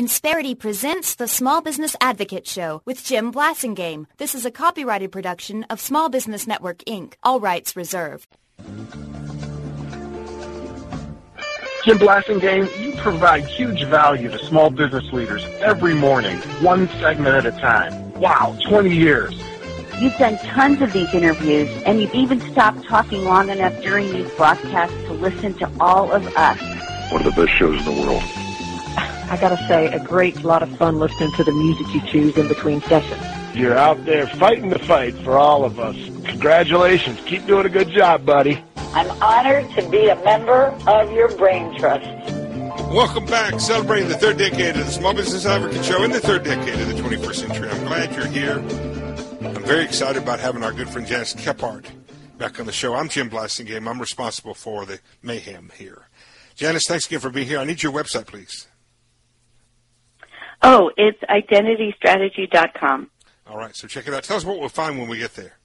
Insperity presents the Small Business Advocate Show with Jim Blasingame. This is a copyrighted production of Small Business Network, Inc. All rights reserved. Jim Blasingame, you provide huge value to small business leaders every morning, one segment at a time. Wow, 20 years. You've done tons of these interviews, and you've even stopped talking long enough during these broadcasts to listen to all of us. One of the best shows in the world. I gotta say, a great lot of fun listening to the music you choose in between sessions. You're out there fighting the fight for all of us. Congratulations. Keep doing a good job, buddy. I'm honored to be a member of your Brain Trust. Welcome back. Celebrating the third decade of the Small Business Advocate Show in the third decade of the 21st century. I'm glad you're here. I'm very excited about having our good friend Janice Kephart back on the show. I'm Jim Blasingame. I'm responsible for the mayhem here. Janice, thanks again for being here. I need your website, please. Oh, it's identitystrategy.com. All right, so check it out. Tell us what we'll find when we get there.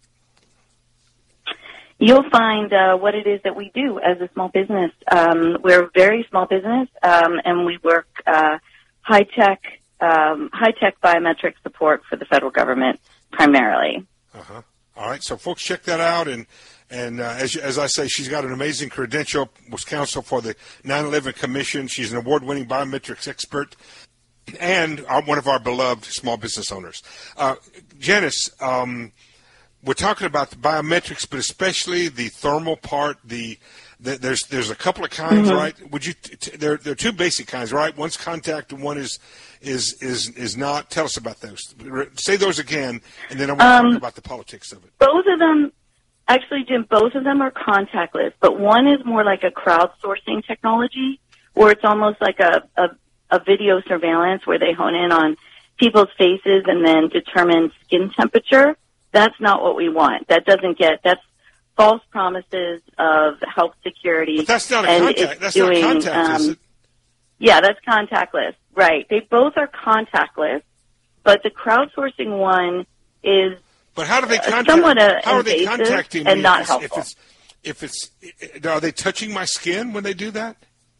You'll find what it is that we do as a small business. We're a very small business, and we work high-tech biometric support for the federal government primarily. Uh-huh. All right, so folks, check that out. And as I say, she's got an amazing credential, was counsel for the 9/11 Commission. She's an award-winning biometrics expert and one of our beloved small business owners. Janice, we're talking about the biometrics, but especially the thermal part. There's a couple of kinds, mm-hmm. right? Would you? There are two basic kinds, right? One's contact, and one is not. Tell us about those. Say those again, and then I want to talk about the politics of it. Both of them, actually, Jim. Both of them are contactless, but one is more like a crowdsourcing technology, where it's almost like a video surveillance where they hone in on people's faces and then determine skin temperature. That's not what we want. That's false promises of health security. But that's not a contact. That's not contact, is it? Yeah, that's contactless. Right. They both are contactless, but the crowdsourcing one is But how do they contact? How are they contacting me? And not helpful. Are they touching my skin when they do that?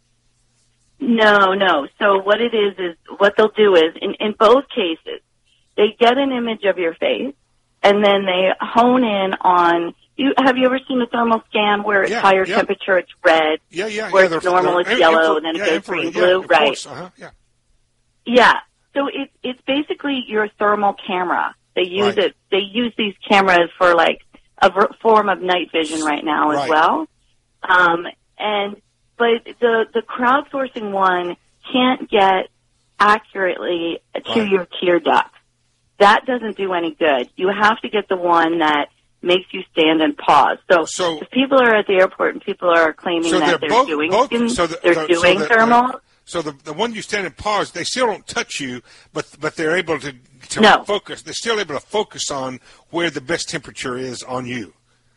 No. So what it is what they'll do is, in both cases, they get an image of your face, and then they hone in on, have you ever seen a thermal scan where it's higher temperature, it's red, where it's normal, it's yellow, and then it goes green, blue, right? Yeah. So it's basically your thermal camera. They use it. They use these cameras for like a form of night vision right now as well. But the crowdsourcing one can't get accurately to your tear duct. That doesn't do any good. You have to get the one that makes you stand and pause. So if people are at the airport and people are claiming that they're doing thermal. So the one you stand and pause, they still don't touch you, but they're able to focus. They're still able to focus on where the best temperature is on you.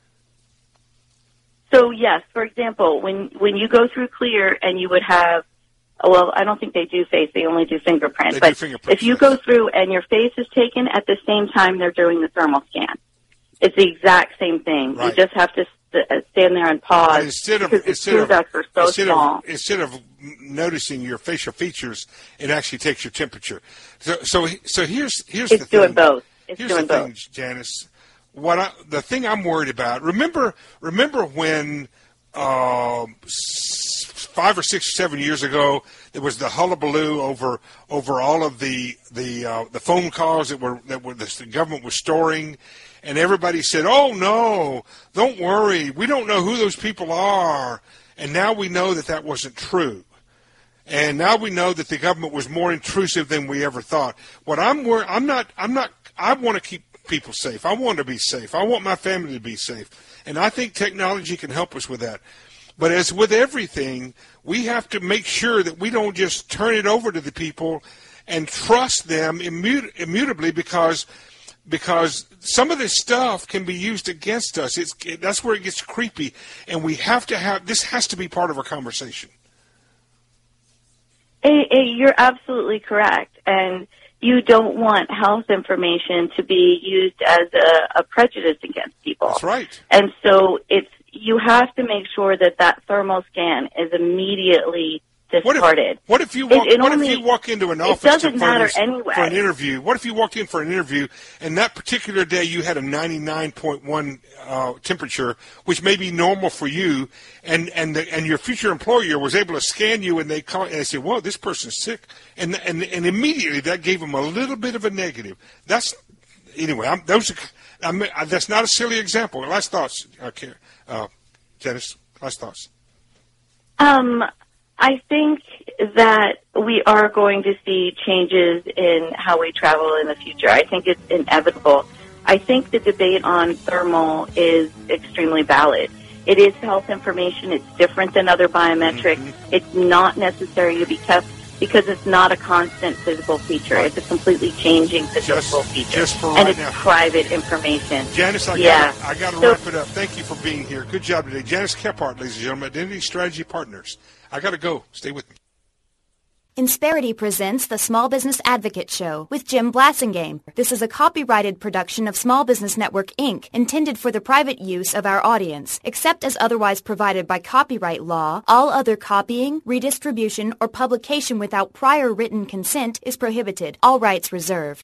So, yes, for example, when you go through Clear and you would have, well, I don't think they do face, they only do fingerprints. But if you go through and your face is taken at the same time they're doing the thermal scan, it's the exact same thing. Right. You just have to stand there and pause instead of noticing your facial features, it actually takes your temperature. So here's the thing. It's doing both. Here's the thing, Janice. The thing I'm worried about. Remember when 5 or 6 or 7 years ago there was the hullabaloo over all of the phone calls that the government was storing, and everybody said, "Oh no, don't worry, we don't know who those people are." And now we know that wasn't true. And now we know that the government was more intrusive than we ever thought. What I want to keep people safe. I want to be safe. I want my family to be safe. And I think technology can help us with that. But as with everything, we have to make sure that we don't just turn it over to the people and trust them immutably because some of this stuff can be used against us. That's where it gets creepy. And we have to this has to be part of our conversation. You're absolutely correct. And you don't want health information to be used as a prejudice against people. That's right. And so you have to make sure that thermal scan is immediately discarded. What if you walk into an office? It doesn't matter anyway. For an interview. What if you walked in for an interview and that particular day you had a 99.1 temperature, which may be normal for you, and your future employer was able to scan you and they say, "Whoa, this person's sick," and immediately that gave them a little bit of a negative. That's not a silly example. Last thoughts, Janice. Last thoughts. I think that we are going to see changes in how we travel in the future. I think it's inevitable. I think the debate on thermal is extremely valid. It is health information. It's different than other biometrics. Mm-hmm. It's not necessary to be kept because it's not a constant physical feature. It's a completely changing physical feature. Just for and right it's now. Private information. Janice, I got to wrap it up. Thank you for being here. Good job today. Janice Kephart, ladies and gentlemen, Identity Strategy Partners. I got to go. Stay with me. Insperity presents the Small Business Advocate Show with Jim Blasingame. This is a copyrighted production of Small Business Network, Inc., intended for the private use of our audience. Except as otherwise provided by copyright law, all other copying, redistribution, or publication without prior written consent is prohibited. All rights reserved.